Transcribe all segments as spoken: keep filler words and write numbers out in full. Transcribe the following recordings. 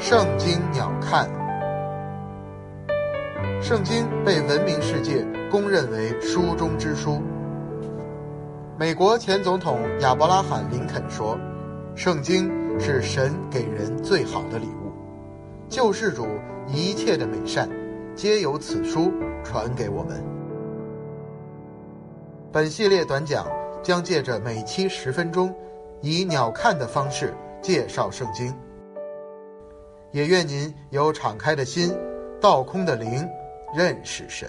圣经鸟瞰。圣经被文明世界公认为书中之书。美国前总统亚伯拉罕·林肯说，圣经是神给人最好的礼物，救世主一切的美善皆由此书传给我们。本系列短讲将借着每期十分钟，以鸟瞰的方式介绍圣经。也愿您有敞开的心，倒空的灵，认识神。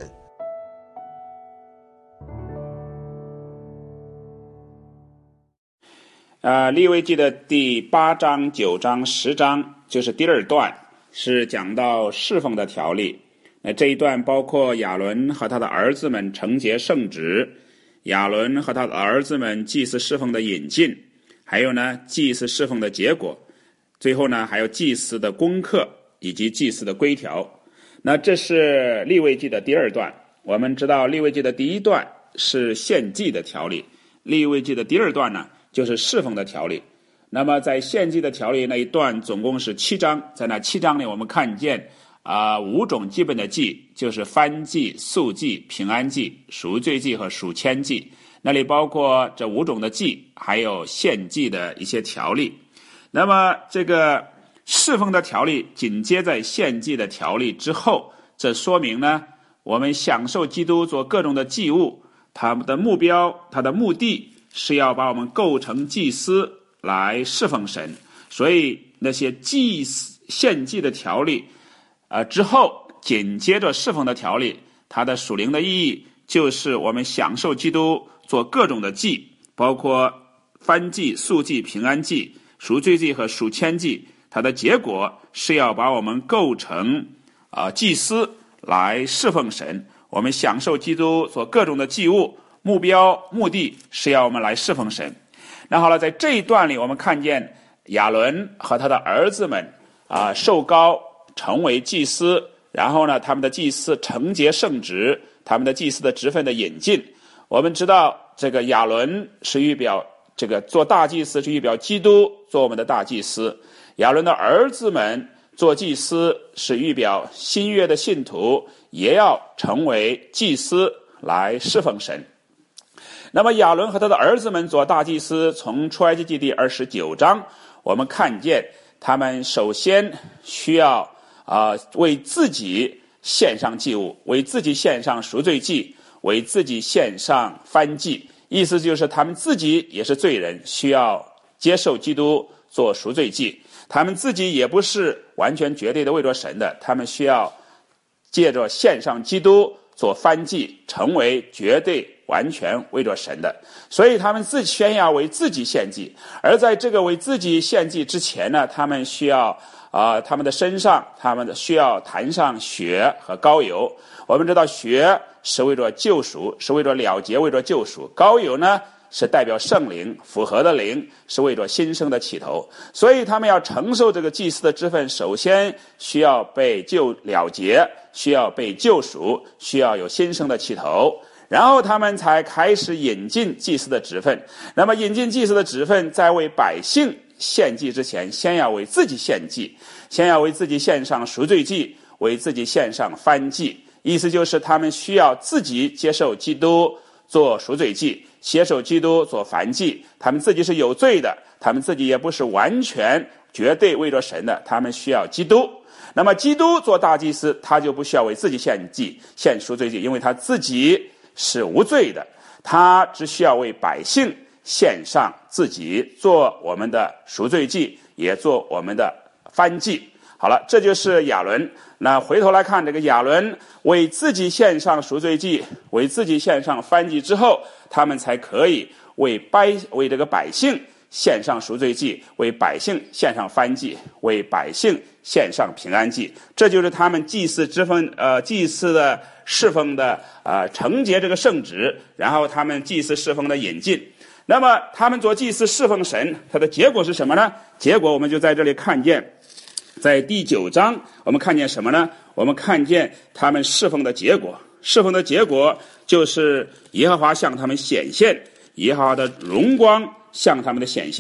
呃，利未记的第八章、九章、十章就是第二段，是讲到侍奉的条例。那这一段包括亚伦和他的儿子们承接圣职，亚伦和他的儿子们祭司侍奉的引进，还有呢祭司侍奉的结果，最后呢还有祭司的功课以及祭司的规条。那这是利未记的第二段。我们知道利未记的第一段是献祭的条例，利未记的第二段呢就是侍奉的条例。那么在献祭的条例那一段总共是七章，在那七章里我们看见啊、呃、五种基本的祭，就是燔祭、素祭、平安祭、赎罪祭和赎愆祭。那里包括这五种的祭，还有献祭的一些条例。那么这个侍奉的条例紧接在献祭的条例之后，这说明呢，我们享受基督做各种的祭物，它的目标，它的目的是要把我们构成祭司来侍奉神。所以那些祭献祭的条例呃之后紧接着侍奉的条例，它的属灵的意义就是我们享受基督做各种的祭，包括燔祭、素祭、平安祭、赎罪祭和赎愆祭。它的结果是要把我们构成啊、呃、祭司来侍奉神。我们享受基督做各种的祭物，目标目的是要我们来侍奉神。那好了，在这一段里我们看见亚伦和他的儿子们啊、呃、受膏成为祭司，然后呢他们的祭司承接圣职，他们的祭司的职分的引进。我们知道这个亚伦是预表这个做大祭司，是预表基督做我们的大祭司。亚伦的儿子们做祭司，是预表新约的信徒也要成为祭司来侍奉神。那么亚伦和他的儿子们做大祭司，从出埃及记第二十九章我们看见他们首先需要啊、呃、为自己献上祭物，为自己献上赎罪祭，为自己献上燔祭。意思就是他们自己也是罪人，需要接受基督做赎罪祭。他们自己也不是完全绝对的为着神的，他们需要借着献上基督做燔祭，成为绝对完全为着神的。所以他们自己先要为自己献祭，而在这个为自己献祭之前呢，他们需要啊、呃，他们的身上他们需要弹上血和膏油。我们知道血是为着救赎，是为着了结，为着救赎；膏油呢是代表圣灵，复合的灵，是为着新生的起头。所以他们要承受这个祭司的职分，首先需要被救了结，需要被救赎，需要有新生的起头，然后他们才开始引进祭司的职分。那么引进祭司的职分，在为百姓献祭之前，先要为自己献祭，先要为自己献上赎罪祭，为自己献上燔祭。意思就是他们需要自己接受基督做赎罪祭，接受基督做燔祭。他们自己是有罪的，他们自己也不是完全绝对为着神的，他们需要基督。那么基督做大祭司，他就不需要为自己献祭，献赎罪祭，因为他自己是无罪的，他只需要为百姓献上自己，做我们的赎罪祭，也做我们的燔祭。好了，这就是亚伦。那回头来看，这个亚伦为自己献上赎罪祭，为自己献上燔祭之后，他们才可以为百为这个百姓献上赎罪祭，为百姓献上燔祭，为百姓献上平安祭。这就是他们祭司之分呃祭司的侍奉的呃承接这个圣职，然后他们祭司侍奉的引进。那么他们做祭司侍奉神，它的结果是什么呢？结果我们就在这里看见，在第九章我们看见什么呢？我们看见他们侍奉的结果。侍奉的结果就是耶和华向他们显现，耶和华的荣光向他们的显现，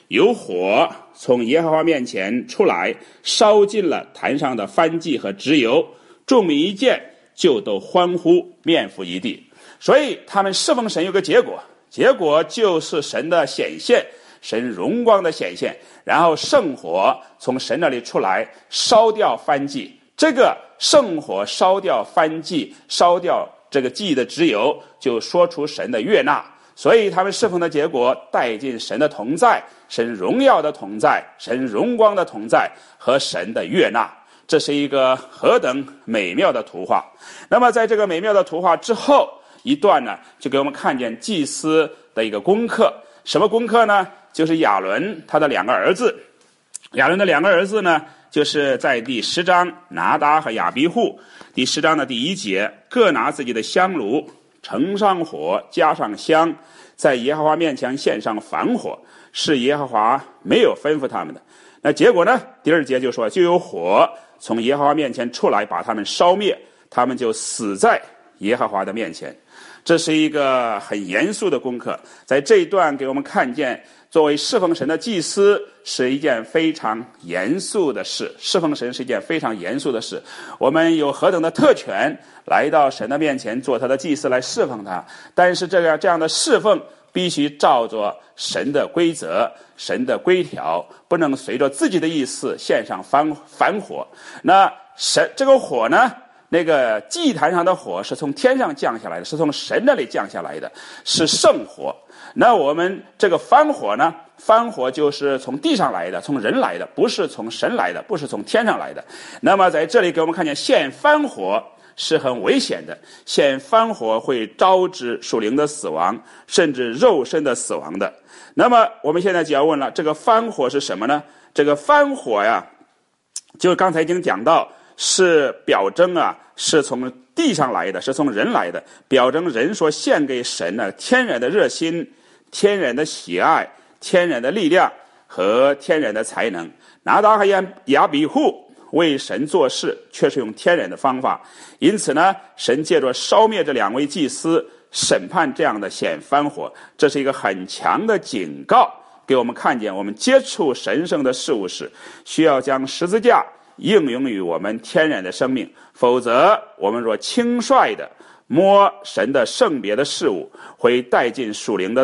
有火从耶和华面前出来，烧尽了坛上的燔祭和脂油，众民一见就都欢呼，面伏一地。所以他们侍奉神有个结果，结果就是神的显现，神荣光的显现，然后圣火从神那里出来，烧掉燔祭。这个圣火烧掉燔祭，烧掉这个祭的脂油，就说出神的悦纳。所以他们侍奉的结果带进神的同在，神荣耀的同在，神荣光的同在和神的悦纳。这是一个何等美妙的图画。那么在这个美妙的图画之后一段呢，就给我们看见祭司的一个功课。什么功课呢？就是亚伦他的两个儿子。亚伦的两个儿子呢，就是在第十章拿达和亚比户。第十章的第一节，各拿自己的香炉，盛上火，加上香，在耶和华面前献上燔火，是耶和华没有吩咐他们的。那结果呢？第二节就说，就有火从耶和华面前出来，把他们烧灭，他们就死在耶和华的面前。这是一个很严肃的功课。在这一段给我们看见，作为侍奉神的祭司是一件非常严肃的事，侍奉神是一件非常严肃的事。我们有何等的特权来到神的面前做他的祭司来侍奉他，但是这样这样的侍奉必须照着神的规则，神的规条，不能随着自己的意思献上燔燔火。那神这个火呢，那个祭坛上的火是从天上降下来的，是从神那里降下来的，是圣火。那我们这个燔火呢，燔火就是从地上来的，从人来的，不是从神来的，不是从天上来的。那么在这里给我们看见，献燔火是很危险的，献燔火会招致属灵的死亡，甚至肉身的死亡的。那么我们现在就要问了，这个燔火是什么呢？这个燔火呀，就刚才已经讲到，是表征啊，是从地上来的，是从人来的，表征人所献给神的天然的热心、天然的喜爱、天然的力量和天然的才能。拿达和亚比户为神做事却是用天然的方法，因此呢，神借着烧灭这两位祭司，审判这样的献燔火。这是一个很强的警告，给我们看见我们接触神圣的事物时，需要将十字架应用于我们天然的生命，否则我们若轻率的摸神的圣别的事物，会带进属灵的